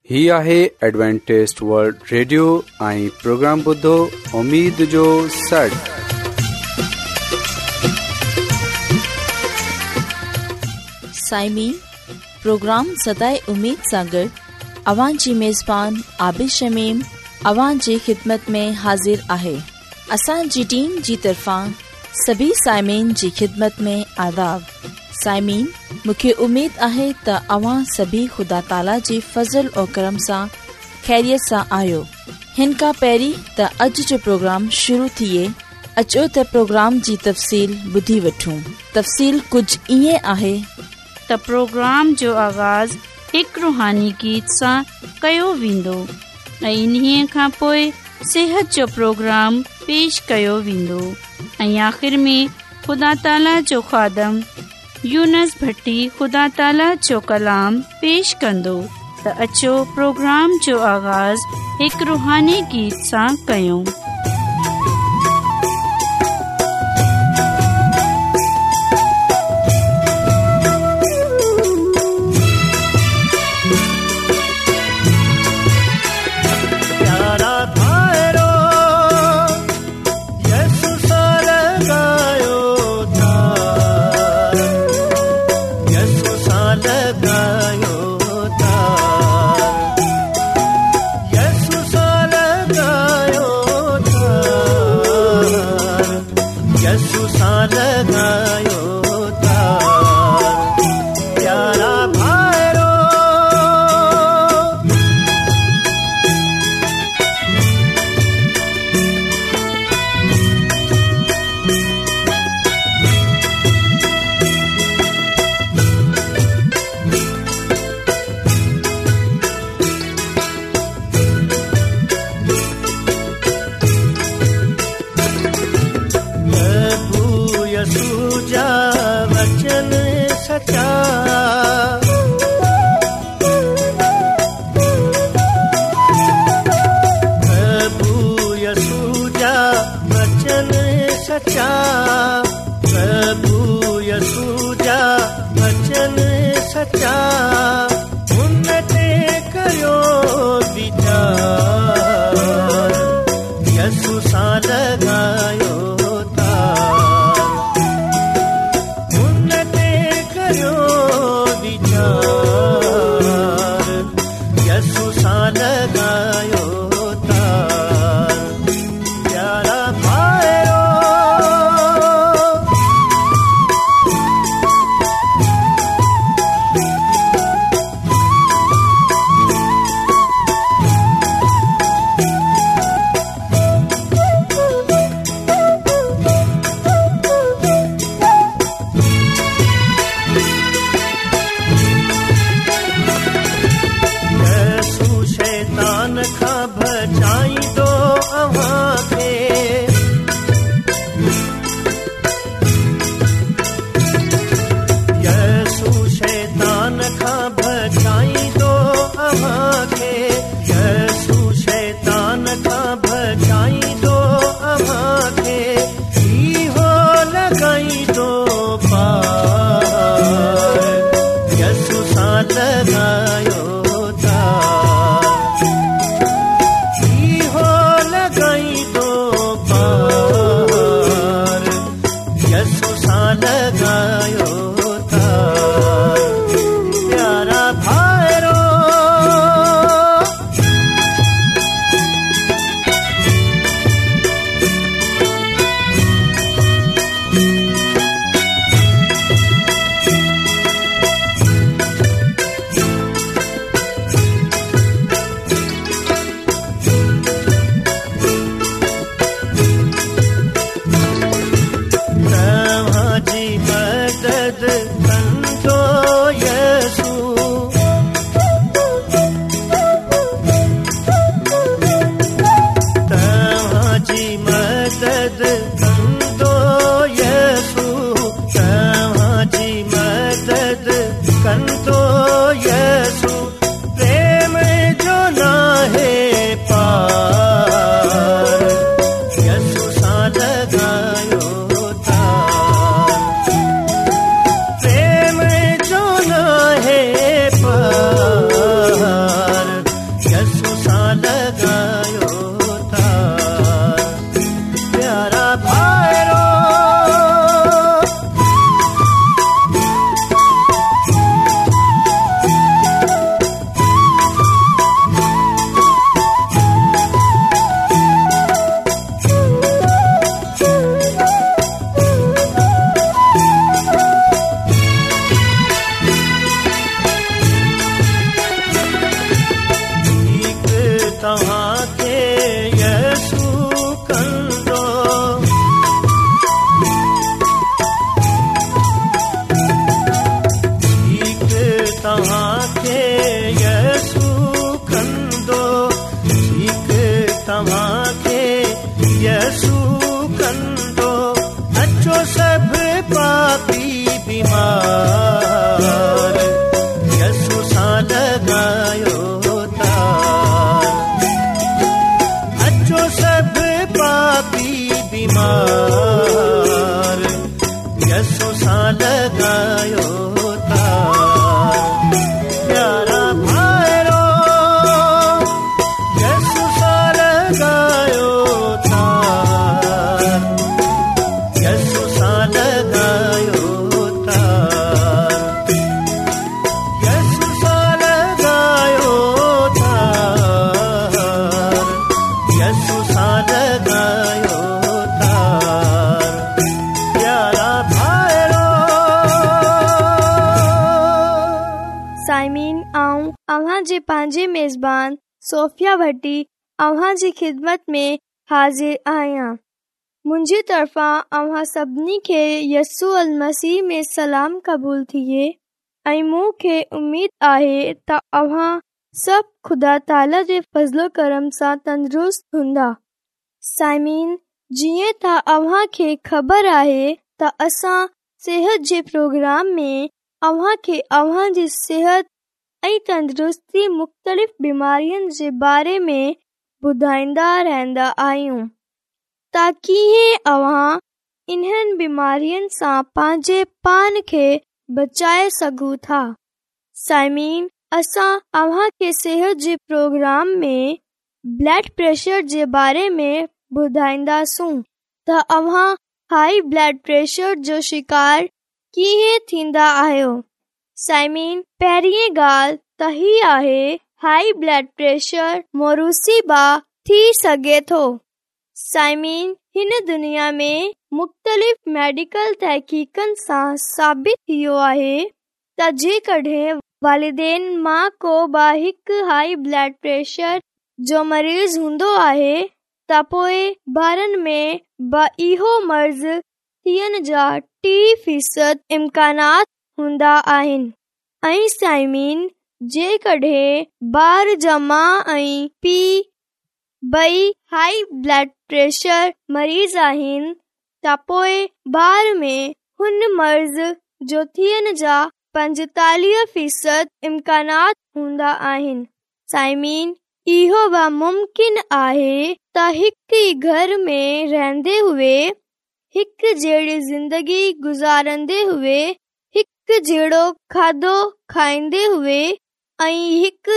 ही आहे Adventist world radio ऐं प्रोग्राम ॿुधो उम्मीद जो सॾ। साइमीन, प्रोग्राम सदाए उम्मीद सां गॾु अवां जी मेज़बान आबिद शमीम अवां जी ख़िदमत में हाज़िर आहे। असांजी टीम जी तरफ़ां सभी साइमीन जी ख़िदमत में आदाब। साइमीन, मूंखे उम्मीद आहे त अवां सभी ख़ुदा ताला जी फज़ल और करम सां ख़ैरियत सां आहियो। हिन खां पहिरीं त अॼु जो प्रोग्राम शुरू थिए, अचो त प्रोग्राम जी तफ़सील ॿुधी वठूं। तफ़सील कुझु ईअं आहे त प्रोग्राम जो आगाज़ हिकु रूहानी गीत सां कयो वेंदो ऐं इन्हीअ खां पोइ सिहत जो प्रोग्राम पेश कयो वेंदो ऐं आख़िर में ख़ुदा ताला जो ख़ादम यूनस भट्टी ख़ुदा ताला जो कलाम पेश कंदो। त अचो प्रोग्राम जो आगाज़ हिकु रूहानी गीत सां कयूं। शैतान खां तव्हांखे यसू कंदो। ठीकु तव्हांखे यसू कंदो, ठीकु तव्हांखे यसू कंदो। अचो सभु पापी बीमार, यसू सां लॻायो तार। अचो सभु पापी बीमार, यसू सां लॻायो तार। प्यारा भाइरो यसू सां लॻायो तार, यसू सां लॻायो तार, यसू सां लॻायो तार, यसू सां लॻायो तार। प्यारा भाइरो साइमिन आऊं अव्हां जे पंहिंजे मेज़बान सोफिया भट्टी अव्हां जी ख़िदमत में हाज़िर आहियां। मुंहिंजी तरफ़ां अव्हां सभिनी खे यसू अल मसीह में सलाम क़बूल थिए ऐं मूंखे उमेद आहे त अव्हां सभु ख़ुदा ताला जे फज़लो करम सां तंदुरुस्त हूंदा। साइमिन, जीअं त अव्हां खे ख़बर आहे त असां सिहत जे प्रोग्राम में अव्हां खे अव्हां जी सिहत ऐं तंदुरुस्ती मुख़्तलिफ़ बीमारियुनि जे बारे में ॿुधाईंदा रहंदा आहियूं त कीअं अव्हां इन्हनि बीमारियुनि सां पंहिंजे पान खे बचाए सघूं था। साइमिन, असां अव्हां खे सिहत जे प्रोग्राम में ब्लड प्रेशर जे बारे में ॿुधाईंदासूं त अव्हां हाई ब्लड प्रेशर जो शिकार कीअं थींदा आहियो। साइमिन, पहिरीं ॻाल्हि त ही आहे, हाई ब्लड प्रेशर मोरूसी बा थी सघे थो। साइमिन, हिन दुनिया में मुख़्तलिफ़ मेडिकल तहक़ीक़नि सां साबित थियो आहे त जेकॾहिं वालिदैन मां को बा हिकु हाई ब्लड प्रेशर जो मरीज़ हूंदो आहे त पोइ ॿारनि में बा इहो मर्ज़ थियण जा 30% इम्कानात हूंदा आहिनि। ऐं साइमिन, जेकॾहिं ॿार जा माउ ऐं पीउ ॿई हाई ब्लड प्रेशर मरीज़ आहिनि त पोइ ॿार में हुन मर्ज़ जो थियण जा 45% इम्कानात हूंदा आहिनि। साइमिन, इहो बि मुमकिन आहे त हिकु ई घर में रहंदे हुए, हिकु जहिड़ी ज़िंदगी गुज़ारंदे हुए, हिकु जहिड़ो खाधो खाईंदे हुए ऐं हिकु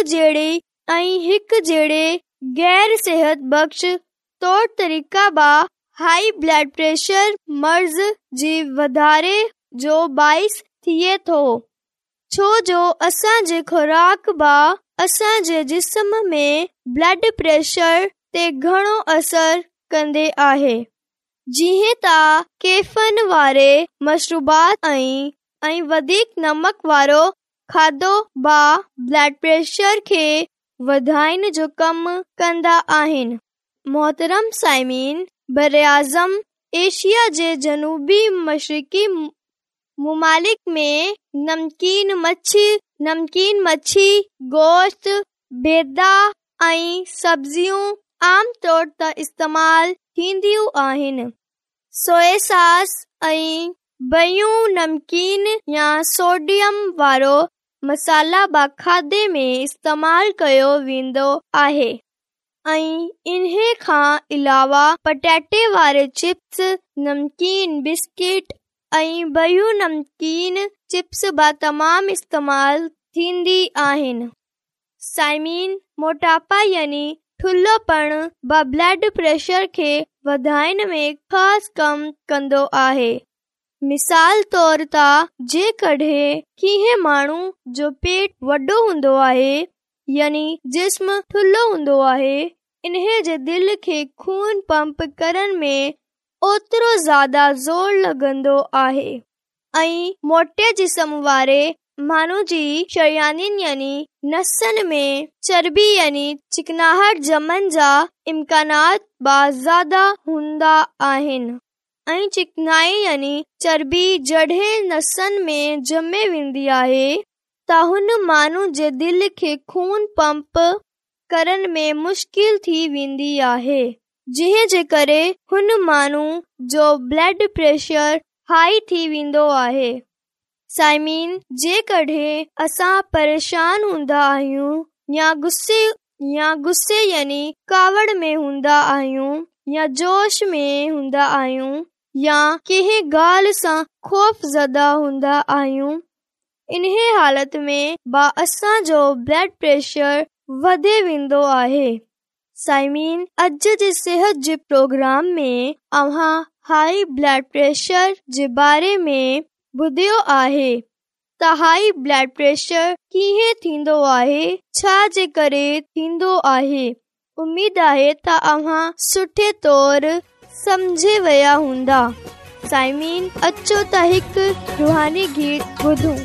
जहिड़े गैर सेहत बख़्श तौर तरीक़ा बा हाई ब्लड प्रेशर मर्ज़ जी वधारे जो बाइस थिए थो, छो जो असांजे खुराक बा असांजे जिस्म में ब्लड प्रेशर ते घणो असर कंदे आहे। जीअं त कैफ़ीन वारे मशरूबात ऐं वधीक नमक वारो खाधो बा ब्लड प्रेशर खे वधाइण जो कमु कंदा आहिनि। मोहतरम साइमिन, बरआज़म एशिया जे जनूबी मशरिक़ी मुमालिक में नमकीन मच्छी, गोश्त, बेदा ऐं सब्जियूं आम तौर ते इस्तेमाल थींदियूं आहिनि। सोया सॉस ऐं ॿियूं नमकीन या सोडियम वारो मसाला बा खाधे में इस्तेमाल कयो वेंदो आहे ऐं इन्हे खां अलावा पटाटे वारे चिप्स, नमकीन बिस्किट ऐं ॿियूं नमकीन चिप्स बा तमामु इस्तेमाल थींदी आहिनि। साइमिन, मोटापा यानी थुल्होपण बा ब्लड प्रेशर खे वधाइण में ख़ासि कमु कंदो आहे। मिसाल तौर ते जेकॾहिं कंहिं माण्हू जो पेट वॾो हूंदो आहे यानी जिस्म थुल्हो हूंदो आहे, इन्हे जे दिल खे खून पंप करण में ओतिरो ज़्यादा ज़ोर लॻंदो आहे ऐं मोटे जिस्म वारे माण्हू जी शरियानी यानी नसनि में चर्बी यानी चिकनाहट जमण जा इम्कानात ज़्यादा हूंदा आहिनि ऐं चिकनाई यानी चर्बी जॾहिं नसनि में जमे वेंदी आहे त हुन माण्हू जे दिलि खे खून पंप करण में मुश्किल थी वेंदी आहे, जंहिं जे करे हुन माण्हू जो ब्लड प्रेशर हाई थी वेंदो आहे। साइमीन, जेकॾहिं असां परेशान हूंदा आहियूं या गुस्से यानी कावड़ में हूंदा आहियूं या जोश में हूंदा आहियूं या कंहिं ॻाल्हि सां ख़ौफ़ ज़दा हूंदा आहियूं, इन्हे हालत में असांजो ब्लड प्रेशर वधे वेंदो आहे। साइमीन, अॼु जे सिहत जे प्रोग्राम में अव्हां हाई ब्लड प्रेशर जे बारे में ॿुधियो आहे त हाई ब्लड प्रेशर कीअं थींदो आहे, छा जे करे थींदो आहे। उम्मीद आहे त अव्हां सुठे तौर समझे विया हूंदा। साइमीन, अचो त हिकु रूहानी गीत ॿुधूं।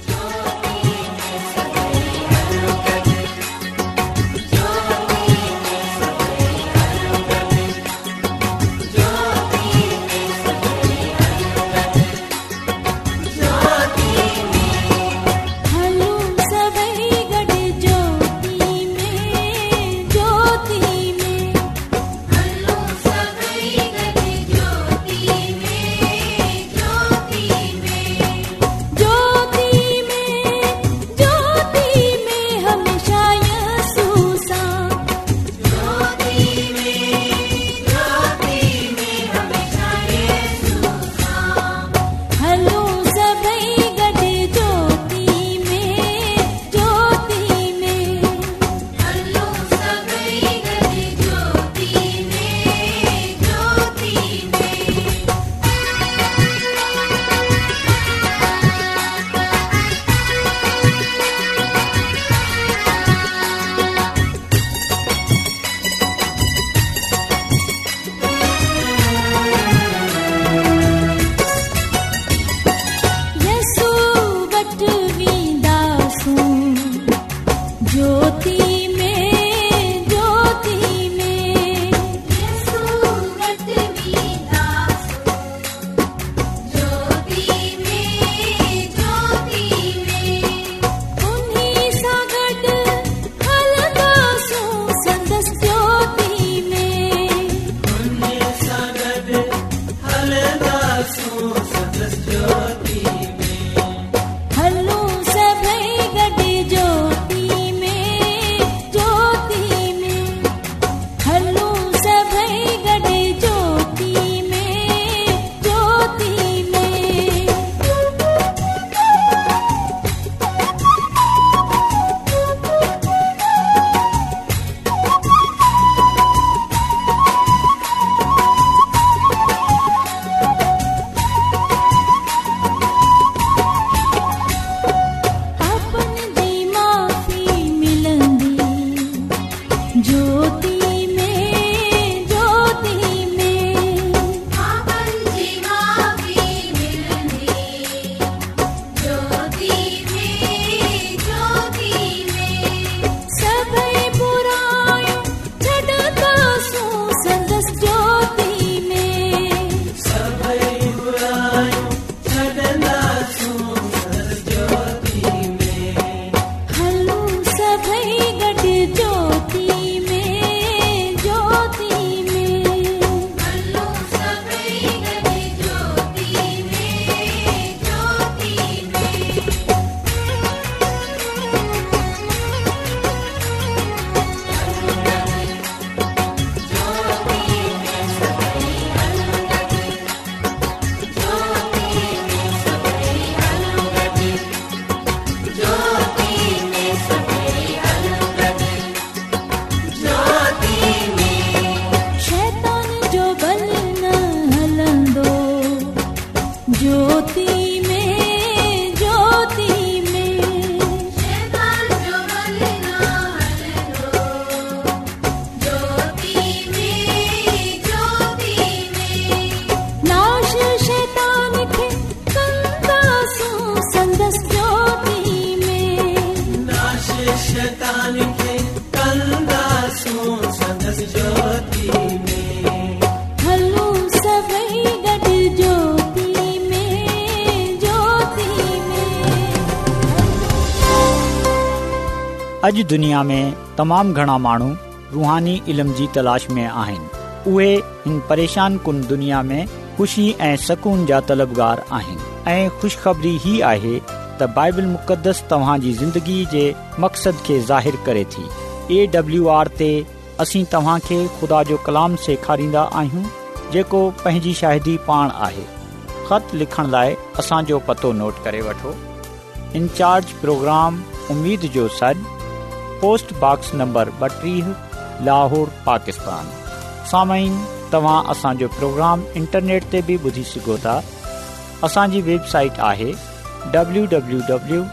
अॼु दुनिया में तमामु घणा माण्हू रूहानी इल्म जी तलाश में आहिनि। उहे हिन परेशान कुन दुनिया में ख़ुशी ऐं सकून जा तलबगार आहिनि ऐं ख़ुशख़बरी ही आहे त बाइबल मुक़दस तव्हां जी ज़िंदगी जे मक़सद खे ज़ाहिर करे थी। AWR ते असीं तव्हां खे ख़ुदा जो कलाम सेखारींदा आहियूं जेको पंहिंजी शाहिदी पाण आहे। ख़त लिखण लाइ असांजो पतो नोट करे वठो। इंचार्ज प्रोग्राम उम्मीद जो सॾ, post box number 32, Lahore, Pakistan. सामाईन, तव्हां असांजो प्रोग्राम इंटरनेट ते बि ॿुधी सघो था। असांजी वेबसाइट आहे www.awr.org।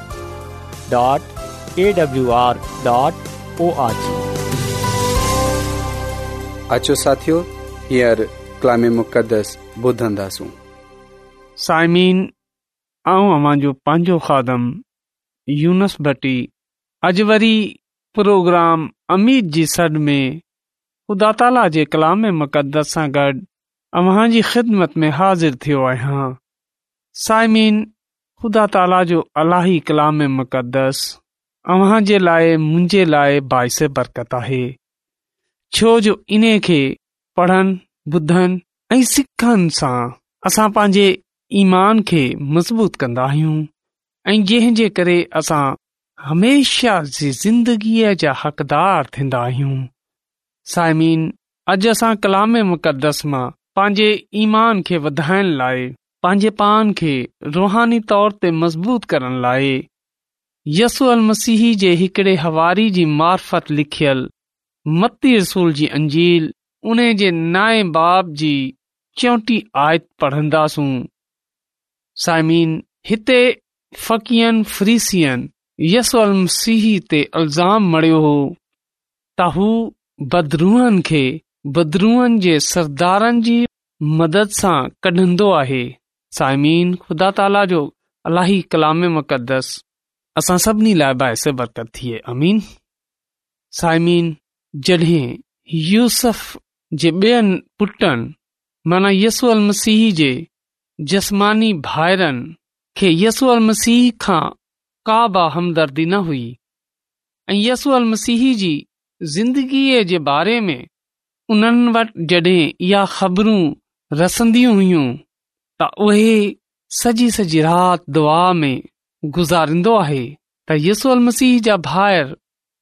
अचो साथियो, हींअर कलाम मुक़दस ॿुधंदासूं। साइमीन, आऊं अवांजो पंहिंजो खादम यूनस भट्टी अॼु वरी प्रोग्राम अमीद जी सॾ में ख़ुदा ताला जे कलाम मुक़दस सां गॾु अव्हां जी ख़िदमत में हाज़िर थियो आहियां। साइमीन, ख़ुदा ताला जो अलाही कलाम मुक़दस अव्हां जे लाइ, मुंहिंजे लाइ बाइस बरकत आहे, छो जो इन्हे खे पढ़नि, ॿुधनि ऐं सिखनि सां असां पंहिंजे ईमान खे मज़बूत कंदा आहियूं ऐं जंहिं जे करे असां हमेशा जी ज़िंदगीअ जा हक़दार थींदा आहियूं। साइमीन, अॼु असां कलाम मुक़दस मां पंहिंजे ईमान खे वधाइण लाइ, पंहिंजे पान खे रूहानी तौर ते मज़बूत करण लाइ यसू मसीह जे हिकिड़े हवारी जी मार्फत लिखियल मत्ती रसूल जी अंजील उन जे 9 बाब जी 34 आयत पढ़ंदासूं। साइमीन, हिते फ़क़ीहन फरीसियन यसू मसीह ते इल्ज़ाम मड़ियो हो त हू बदरूहन खे बदरूहन जे सरदारनि जी मदद सां कढंदो आहे। साइमीन, ख़ुदा ताला जो अलाही कलाम मुक़दस असां सभिनी लाइ बाइस बरकत थिए। अमीन। साइमीन, जॾहिं यूसुफ जे ॿियनि पुटनि माना यसू मसीह जे जस्मानी भाइरनि खे यसू मसीह खां का बि हमदर्दी न हुई ऐं यसू मसीह जी ज़िंदगीअ जे बारे में उन्हनि वटि जॾहिं इहा ख़बरूं रसंदियूं हुयूं त उहे सॼी राति दुआ में गुज़ारींदो आहे त यसू मसीह जा भाइर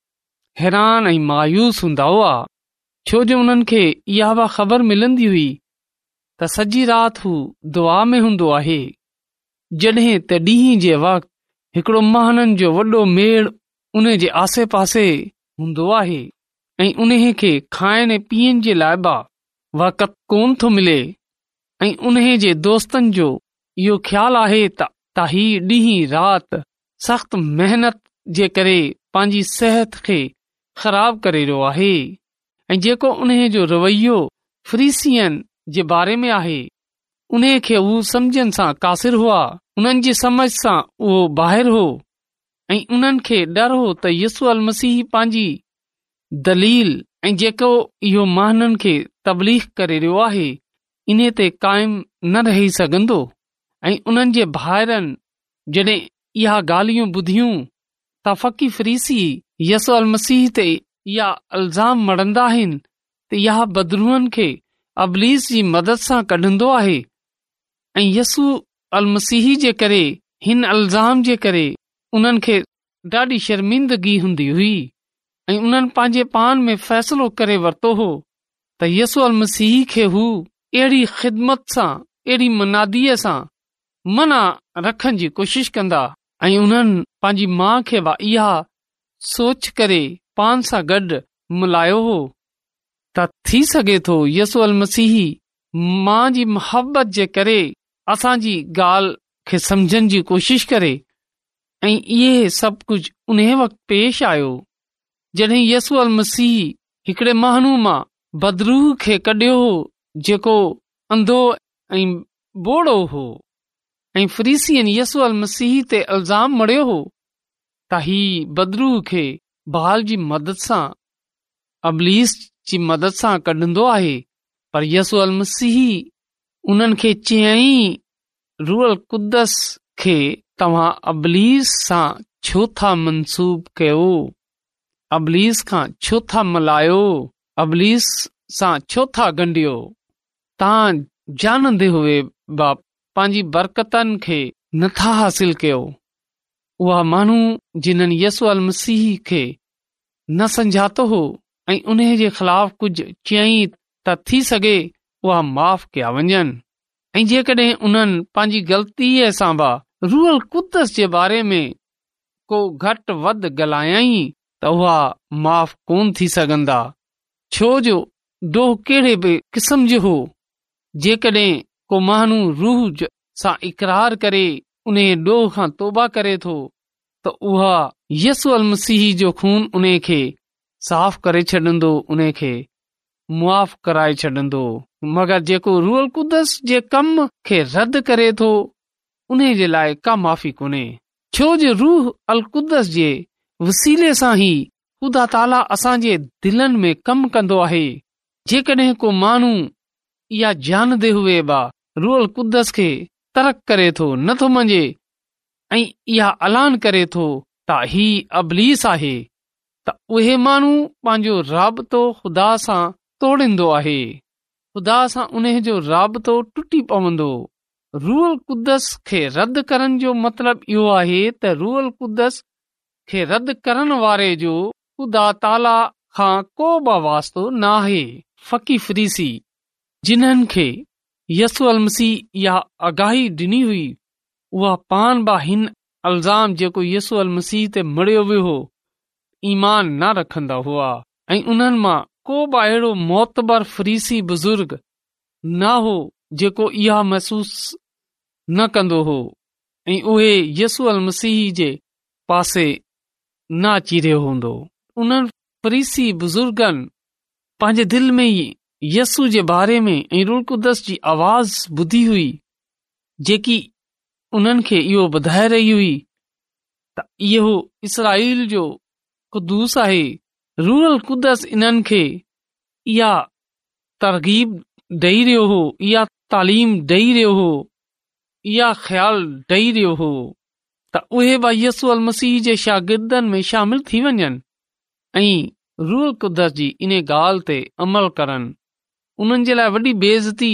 हैरान ऐं मायूस हूंदा हुआ, छो जो उन्हनि खे इहा बि ख़बर मिलंदी हुई त सॼी राति हू दुआ में हूंदो आहे। जॾहिं त ॾींहं जे वक़्तु हिकिड़ो महाननि जो वॾो मेड़ उन जे आसे पासे हूंदो आहे ऐं उन खे खाइण पीअण जे लाइ बि वक़्तु कोन थो मिले ऐं उन जे दोस्तनि जो इहो ख़्यालु आहे त ही ॾींहं राति सख़्त महिनत जे करे पंहिंजी सिहत खे ख़राब करे रहियो आहे ऐं जेको उन जो रवैयो फरीसियन जे बारे में आहे उन खे हू सम्झनि सां कासिर हुआ, उन्हनि जी समझ सां उहो ॿाहिरि हो ऐं उन्हनि खे डर हो त यसू मसीह पंहिंजी दलील ऐं जेको इहो महाननि खे तबलीग करे रहियो आहे इन ते क़ाइम न रही सघंदो ऐं उन्हनि जे भाइरनि जॾहिं इहा ॻाल्हियूं ॿुधियूं त फ़क़ी फरीसी यसू मसीह ते इहा इल्ज़ाम मड़ंदा आहिनि त इहा बदरूहनि खे अबलीस जी मदद सां कढंदो आहे ऐं यसू मसीह जे करे हिन इल्ज़ाम जे करे उन्हनि खे ॾाढी शर्मिंदगी हूंदी हुई ऐं उन्हनि पंहिंजे पान में फ़ैसिलो करे वरितो हो त यसू मसीह खे हू अहिड़ी ख़िदमत सां, अहिड़ी मुनादीअ सां मना रखण जी कोशिश कंदा ऐं उन्हनि पंहिंजी माउ खे बि इहा सोच करे पान सां गॾु मिलायो हो त थी सघे थो यसू मसीह मां जी मुहबत जे करे असांजी ॻाल्हि खे सम्झण जी कोशिश करे ऐं इहे सभु कुझु उन वक़्तु पेश आयो जॾहिं यसू मसीह हिकिड़े माण्हू मां बदरूह खे कढियो हो जेको अंधो ऐं बोड़ो हो ऐं फरीसियन यसू मसीह ते इल्ज़ाम मड़ियो हो त ही बदरूह खे बाल जी मदद सां, अबलीस जी मदद सां कढंदो आहे, पर यसू मसीह उन्हनि खे चयईं रूह कुदस खे तव्हां अबलीस सां छो था मंसूब कयो। अबलीस खां छो था मल्हायो, अबलीस सां छो था ॻंढियो? तव्हां ॼाणंदे हुए बाप पंहिंजी बरकतनि खे नथा हासिल कयो। उहा माण्हू जिन्हनि यसू अल मसीह खे न सम्झातो हो ऐं उन जे ख़िलाफ़ कुझु चयईं त थी सघे उहा माफ़ कया वञनि, ऐं जेकॾहिं उन्हनि पंहिंजी ग़लतीअ सां बि रूहल कुदस जे बारे में को घटि वधि ॻाल्हायई त उहा माफ़ कोन थी सघंदा, छो जो डोह कहिड़े बि क़िस्म जो हो। जेकॾहिं को माण्हू रूह सां इक़रार करे उन डोह खां तौबा करे थो त उहा यसू अल मसीह जो खून उन खे साफ़ करे छॾंदो, उन खे मुआफ़ कराए छॾंदो। मगर जेको रूहल कुदस जे कम खे रद्द करे थो उन जे लाइ का माफ़ी कोन्हे, छो जो रूह अल कुदस जे वसीले सां ई ख़ुदा ताला असांजे दिलनि में कमु कंदो आहे। जेकॾहिं को माण्हू इहा ॼाणंदे हुए बा रूहल कुदस खे तर्क करे थो, नथो मञे ऐं इहा ऐलान करे थो त ही अबलीस आहे, त उहे माण्हू पंहिंजो राबितो ख़ुदा सां तोड़ींदो आहे, ख़ुदा सां उन जो राबितो टुटी पवंदो। रूहल कुदस खे रद्द करण जो मतिलबु इहो आहे त रूहल कुदस खे रद्द करण वारे जो ख़ुदा ताला खां को बि वास्तो न आहे। फ़क़ी फरीसी जिन्हनि खे यसू अल मसीह इहा आगाही ॾिनी हुई, उहा पान बि हिन इल्ज़ाम जेको यसू अल मसीह ते मड़ियो वियो हो ईमान न रखंदा हुआ, ऐं उन्हनि मां को बि अहिड़ो मोतबर फरीसी बुज़ुर्ग न हो जेको इहा महसूस न कंदो हो ऐं उहे यसू अल मसीह जे पासे न अची रहियो हूंदो। उन्हनि फरीसी बुज़ुर्गनि पंहिंजे दिल में ई यसू जे बारे में ऐं रूह कुदस जी आवाज़ ॿुधी हुई, जेकी उन्हनि खे इहो ॿुधाए रही हुई त इहो इसराईल जो क़ुदूस आहे। रूहल कुदस इन्हनि खे इहा तरगीब ॾेई रहियो हो, इहा तालीम ॾेई रहियो हो, इहा ख़्याल ॾेई रहियो हो त उहे बि यसू अल मसीह जे शागिर्दनि में शामिल थी वञनि ऐं रूहल कुदस जी इन ॻाल्हि ते अमल करनि। उन्हनि जे लाइ वॾी बेइज़ती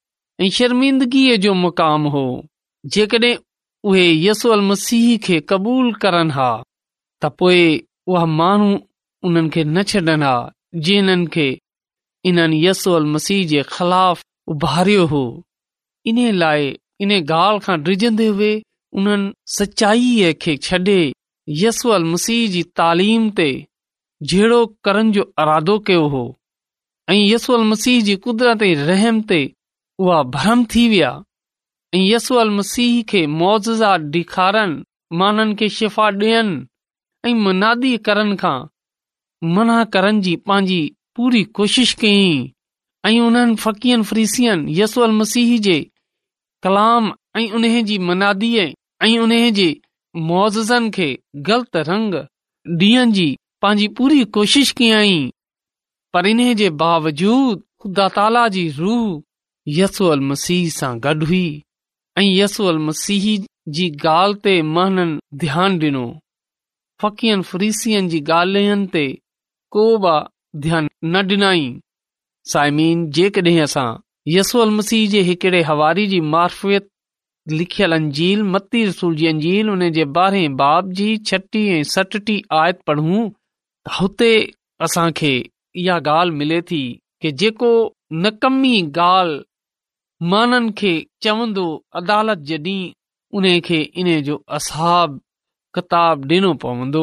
ऐं शर्मिंदगीअ जो मुक़ाम हो जेकॾहिं उहे यसू अल मसीह खे क़बूल करनि हा त पोइ उहा माण्हू उन्हनि खे न छॾनि हा जिन्हनि खे इन्हनि यसू अल मसीह जे ख़िलाफ़ उभारियो हो। इन लाइ इन ॻाल्हि खां डिॼंदे हुए उन्हनि सचाईअ खे छॾे यसू अल मसीह जी तालीम ते जहिड़ो करण जो इरादो कयो हो ऐं यसू अल मसीह जी कुदरत ऐं रहम ते उहा भरम थी विया ऐं यसू अल मसीह खे मौजज़ा ॾेखारनि, माननि खे शिफ़ा ॾियनि ऐं मुनादी करण खां मना करण जी पंहिंजी पूरी कोशिश कयईं ऐं उन्हनि फ़क़ीहनि फरीसियनि यसू अल मसीह जे कलाम ऐं उन जी मुनादीअ ऐं उन जे मौजज़नि खे ग़लति रंग ॾियण जी पंहिंजी पूरी कोशिश कयईं, पर इन जे बावजूद ख़ुदा ताला जी रूह यसू अल मसीह सां गॾु हुई ऐं यसू अल मसीह जी ॻाल्हि ते माननि ध्यानु ॾिनो। फ़क़ीहनि फरीसियनि जी ॻाल्हियुनि ते को बि ध्यानु न ॾिनई। साइमीन, जेकॾहिं असां यसू अल मसीह जे हिकिड़े हवारी जी मार्फियत लिखियल अंजील मत्ती रसूल जी अंजील उन जे 12 बाब जी 6 ऐं 7 आयत पढ़ूं त हुते असांखे इहा ॻाल्हि मिले थी कि जेको नकमी ॻाल्हि माननि खे चवंदो अदालत जॾहिं उन खे इन जो असाब किताब ॾिनो पवंदो,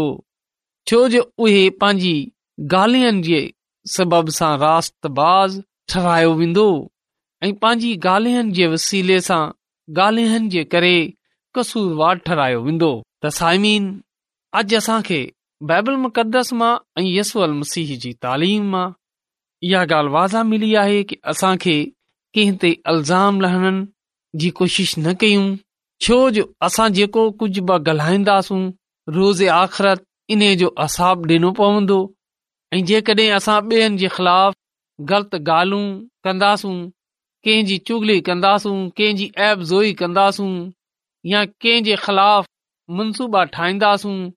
छो जो उहे पंहिंजी ॻाल्हियुनि जे सबब सां रास्तबाज़ ठहिरायो वेंदो ऐं पंहिंजी ॻाल्हियुनि जे वसीले सां ॻाल्हियुनि जे करे कसूरवार ठहिरायो वेंदो। त साइमीन, अॼु असांखे बाइबल मुक़दस मां ऐं यसू अल मसीह जी तालीम मां इहा ॻाल्हि वाज़ा मिली आहे कि असांखे कंहिं ते इल्ज़ाम लहणनि जी कोशिश न कयूं, छो जो असां जेको कुझु बि ॻाल्हाईंदासूं रोज़े आख़िरत इन जो असाब ॾिनो पवंदो ऐं जेकॾहिं असां ॿियनि जे ख़िलाफ़ ग़लति ॻाल्हियूं कंदासूं, कंहिंजी चुगली कंदासूं, कंहिंजी ऐबज़ोई कंदासूं या कंहिंजे ख़िलाफ़ मनसूबा ठाहींदासूं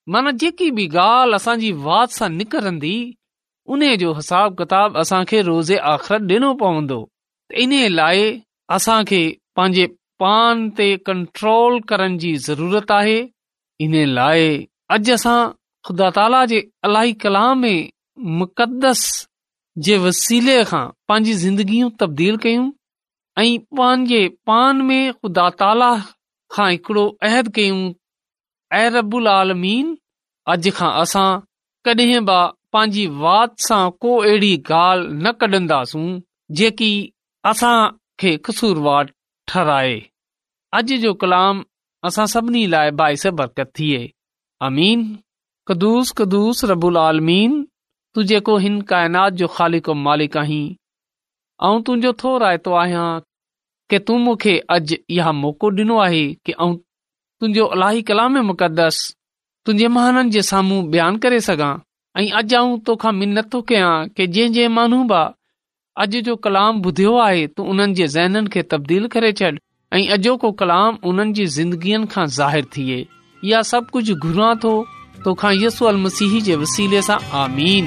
माना जेकी बि ॻाल्हि असांजी वात सां निकिरंदी उन जो हिसाब किताब असांखे रोज़े आख़िरत ॾियणो पवंदो। इन लाइ असांखे पंहिंजे पान ते कंट्रोल करण जी ज़रूरत आहे। इन लाइ अॼु असां ख़ुदा ताला जे अलाही कलाम मुक़दस जे वसीले खां पंहिंजी ज़िंदगियूं तब्दील कयूं ऐं पंहिंजे पान में ख़ुदा ताला खां हिकिड़ो अहद कयूं, ऐं रब्बुल आलमीन अॼु खां असां कॾहिं बि पंहिंजी वात सां को अहिड़ी ॻाल्हि न कढंदासूं जेकी असां खे कसूरवार ठहराए। अॼु जो कलाम असां सभिनी लाइ बाइस बरकत थिए। आमीन। कदूस कदूस रब्बुल आलमीन, तू जेको हिन काइनात जो ख़ालिक ऐं मालिक आहीं, ऐं तुंहिंजो थो रायतो आहियां कि तूं मूंखे अॼु इहा मौक़ो ॾिनो आहे कि ऐं तुंहिंजो अलाही कलाम मुक़दस तुंहिंजे महाननि जे साम्हूं बयानु करे सघां। ऐं अॼु आऊं तोखां मिन्नत थो कयां कि जंहिं माण्हू बि अॼु जो कलाम ॿुधियो आहे तूं उन्हनि जे ज़हननि खे तब्दील करे छॾ ऐं अॼोको कलाम उन्हनि जी ज़िंदगीअ खां ज़ाहिर थिए। इहा सभु कुझु घुरां थो तोखां यसू अल मसीह जे वसीले सां। आमीन।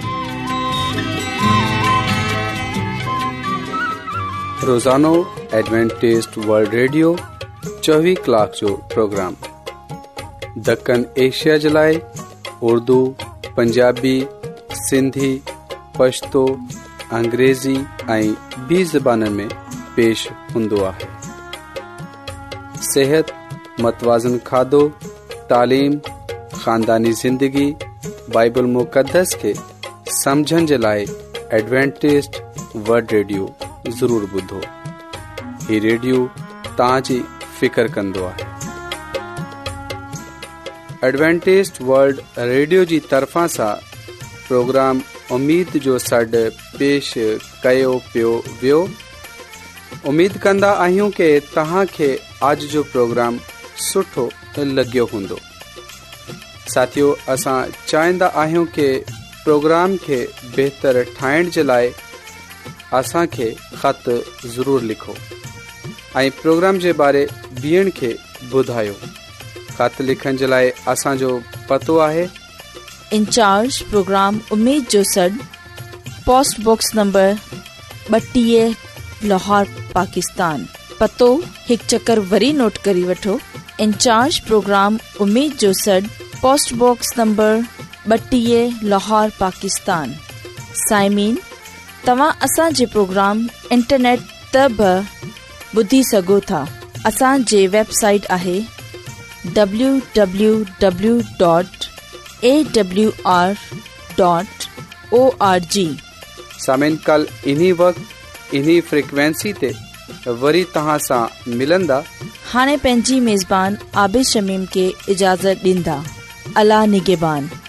रोज़ानो एडवेंटिस्ट वर्ल्ड रेडियो 24 कलाक जो प्रोग्राम दक्कन एशिया जे लाइ उर्दू, पंजाबी, सिंधी, पश्तो, अंग्रेज़ी ऐं ॿी ज़बाननि में पेश हूंदो आहे। सेहत, मतवाज़न खाधो, तालीम, ख़ानदानी ज़िंदगी, बाइबल मुक़दस खे समझण जे लाइ एडवेंटिस्ट वर्ल्ड रेडियो ज़रूर ॿुधो। ही रेडियो तव्हांजी फिकर कंदो आहे। एडवेंटिस्ट वर्ल्ड रेडियो जी तरफ़ां सां प्रोग्राम उम्मीद जो सॾु पेश कयो पियो वियो। उम्मीद कंदा आहियूं कि तव्हांखे अॼु जो प्रोग्राम सुठो लॻियो हूंदो। साथियो, असां चाहींदा आहियूं कि प्रोग्राम खे बहितर ठाहिण जे लाइ असांखे ख़त ज़रूर लिखो ऐं प्रोग्राम जे बारे ॿियनि खे ॿुधायो। ख़त लिखण जे लाइ असांजो पतो आहे इंचार्ज प्रोग्राम उम्मीद जो सॾु, post box number 32 Lahore Pakistan. पतो हिकु चकर वरी नोट करी वठो। इंचार्ज प्रोग्राम उम्मीद जो सॾु, post box number 32 Lahore Pakistan. साइमीन, तव्हां असांजे प्रोग्राम इंटरनेट ते बि ॿुधी सघो था। असांजे वेबसाइट आहे www.awr.org। सामिन, कल इन्ही वक्त इन्ही फ्रीक्वेंसी ते वरी तव्हां सां मिलंदा। हाणे पंहिंजी मेज़बान आबिद शमीम खे इजाज़त ॾींदा। अल्लाह निगहबान।